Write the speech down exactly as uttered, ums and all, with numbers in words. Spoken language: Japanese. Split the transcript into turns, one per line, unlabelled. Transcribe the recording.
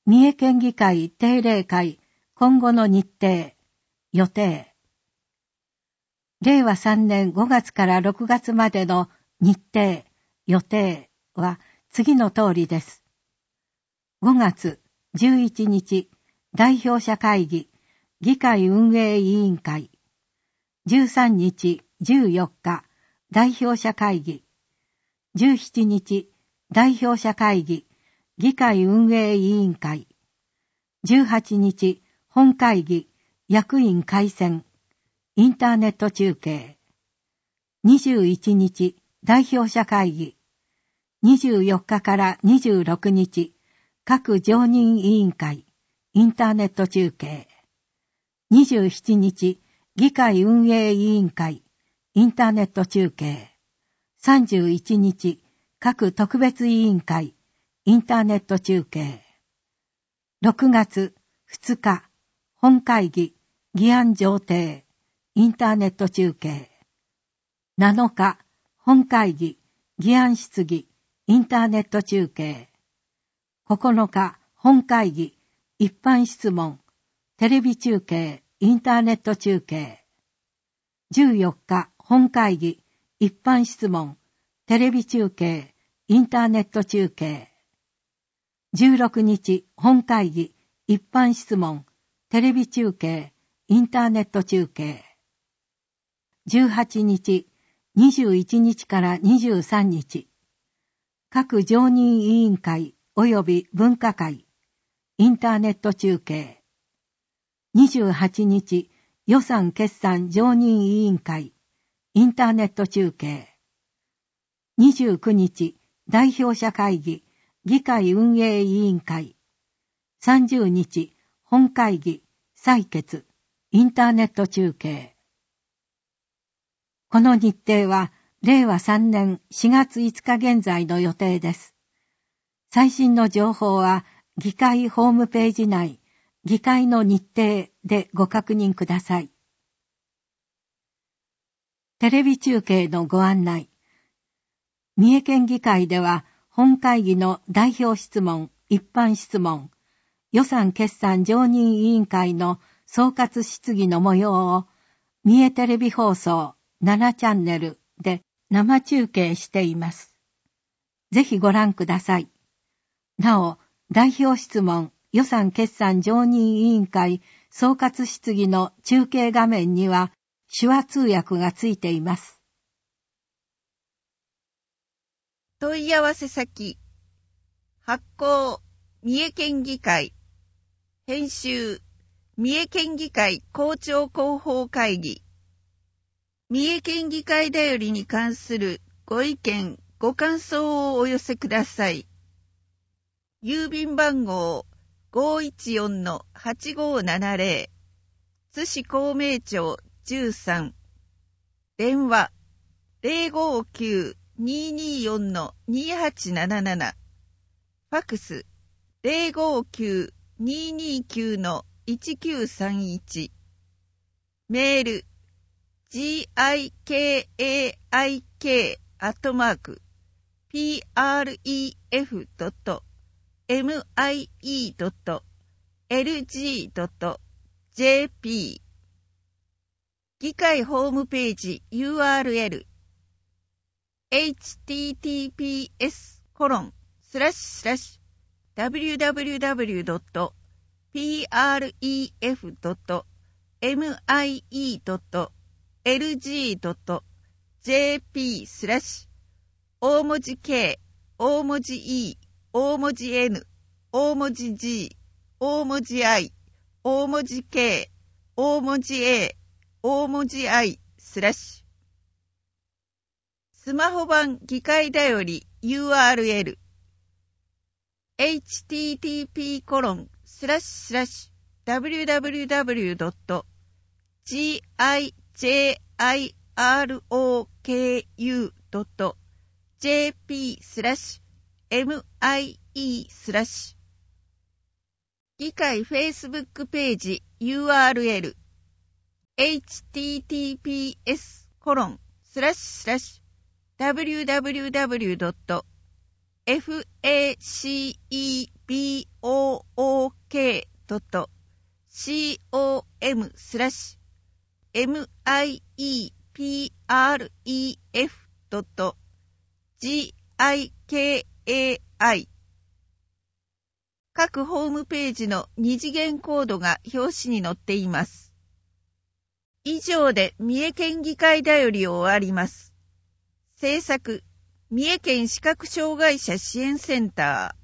三重県議会定例会今後の日程、予定。れいわさんねんごがつからろくがつまでの日程、予定は次の通りです。ごがつじゅういちにち、代表者会議、議会運営委員会。じゅうさんにち、じゅうよっか、代表者会議。じゅうしちにち、代表者会議、議会運営委員会。じゅうはちにち、本会議、役員改選、インターネット中継。にじゅういちにち、代表者会議。にじゅうよっかからにじゅうろくにち、各常任委員会、インターネット中継。にじゅうしちにち、議会運営委員会、インターネット中継。さんじゅういちにち、各特別委員会、インターネット中継。ろくがつふつか、本会議、議案上呈、インターネット中継。なのか、本会議、議案質疑、インターネット中継。ここのか、本会議、一般質問、テレビ中継、インターネット中継。じゅうよっか、本会議、一般質問、テレビ中継、インターネット中継。じゅうろくにち、本会議、一般質問、テレビ中継、インターネット中継。じゅうはちにち、にじゅういちにちからにじゅうさんにち、各常任委員会及び分科会、インターネット中継。にじゅうはちにち、予算決算常任委員会、インターネット中継。にじゅうくにち、代表者会議、議会運営委員会。さんじゅうにち、本会議、採決、インターネット中継。この日程は、れいわさんねんしがついつか現在の予定です。最新の情報は、議会ホームページ内、議会の日程でご確認ください。テレビ中継のご案内。三重県議会では、本会議の代表質問、一般質問、予算決算常任委員会の総括質疑の模様を、三重テレビ放送ななチャンネルで生中継しています。ぜひご覧ください。なお、代表質問、予算決算常任委員会総括質疑の中継画面には手話通訳がついています。
問い合わせ先、発行、三重県議会、編集、三重県議会公聴広報会議。三重県議会だよりに関するご意見、ご感想をお寄せください。郵便番号 ごーいちよんのはちごーななぜろ 津市孔明町じゅうさん。電話 ゼロごーきゅう にーにーよんのにーはちなななな。ファックス ゼロごーきゅう にーにーきゅうのいちきゅうさんいち。メール ギカイ アットマーク ピーアールイーエフ ドット エムアイイー ドット エルジー ドット ジェーピー 議会ホームページ ユーアールエル エイチティーティーピーエス コロン スラッシュスラッシュ ダブリューダブリューダブリュー ドット ピーアールイーエフ ドット エムアイイー ドット エルジー ドット ジェーピー スラッシュ大文字 K、大文字 E、大文字 N、大文字 G、大文字 I、大文字 K、大文字 A、大文字 I、スラッシュ。スマホ版議会だより ユーアールエル エイチティーティーピー コロン スラッシュスラッシュ ダブリューダブリューダブリュー ドット ジャイアールオーケーユー ドット ジェーピー スラッシュ エムアイイー スラッシュ議会フェイスブックページ ユーアールエル エイチティーティーピーエス コロン スラッシュスラッシュ ダブリューダブリューダブリュー ドットフ エー シー イー ビー オー オー ケー ドット シー オー エム スラッシュ エム アイ イー ピー アール イー エフ ドット ジー アイ ケー エー アイ 各ホームページの二次元コードが表紙に載っています。以上で三重県議会だよりを終わります。制作、三重県視覚障害者支援センター。